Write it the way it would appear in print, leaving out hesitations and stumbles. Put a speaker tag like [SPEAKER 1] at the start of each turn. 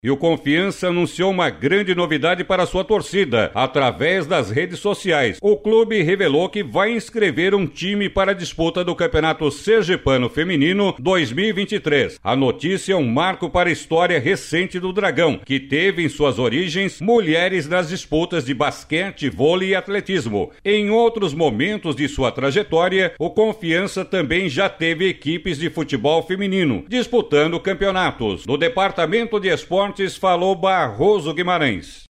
[SPEAKER 1] E o Confiança anunciou uma grande novidade para sua torcida, através das redes sociais. O clube revelou que vai inscrever um time para a disputa do Campeonato Sergipano Feminino 2023. A notícia é um marco para a história recente do Dragão, que teve em suas origens mulheres nas disputas de basquete, vôlei e atletismo. Em outros momentos de sua trajetória, o Confiança também já teve equipes de futebol feminino, disputando campeonatos. Do Departamento de Esportes falou Barroso Guimarães.